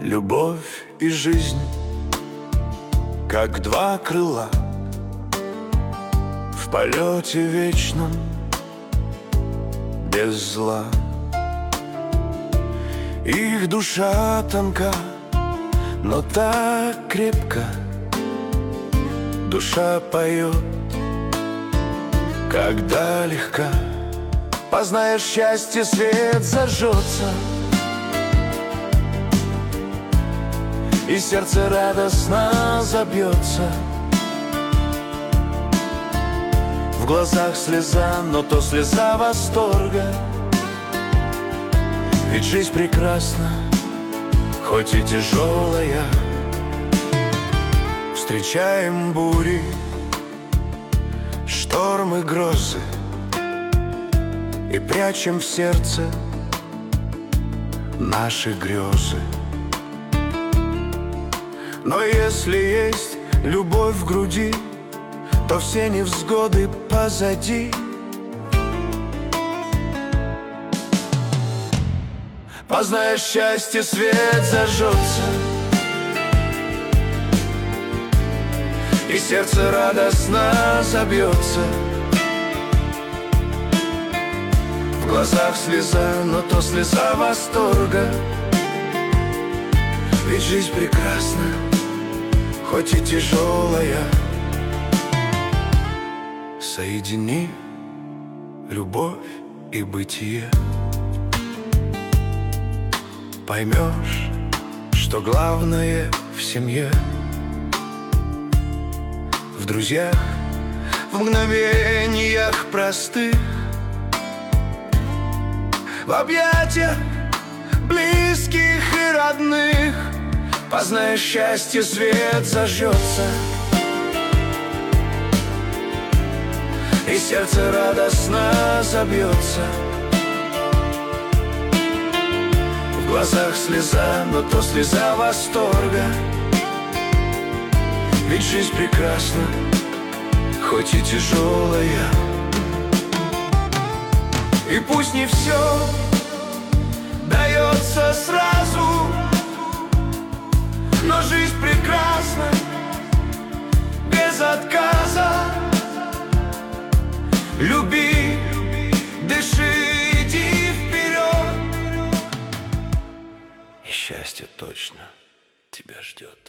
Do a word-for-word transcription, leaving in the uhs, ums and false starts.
Любовь и жизнь, как два крыла в полете вечном, без зла. Их душа тонка, но так крепко. Душа поет, когда легка. Познаешь счастье, свет зажжется, и сердце радостно забьется. В глазах слеза, но то слеза восторга. Ведь жизнь прекрасна, хоть и тяжелая. Встречаем бури, штормы, грозы, и прячем в сердце наши грезы. Но если есть любовь в груди, то все невзгоды позади. Познаешь счастье, свет зажжется, и сердце радостно забьется. В глазах слеза, но то слеза восторга. Ведь жизнь прекрасна, хоть и тяжелая. Соедини любовь и бытие. Поймешь, что главное в семье, в друзьях, в мгновениях простых, в объятиях близких и родных. Познаешь счастье, свет зажжется, и сердце радостно забьется. В глазах слеза, но то слеза восторга. Ведь жизнь прекрасна, хоть и тяжелая. И пусть не все дается сразу, но жизнь прекрасна, без отказа. Люби, дыши, иди вперед, и счастье точно тебя ждет.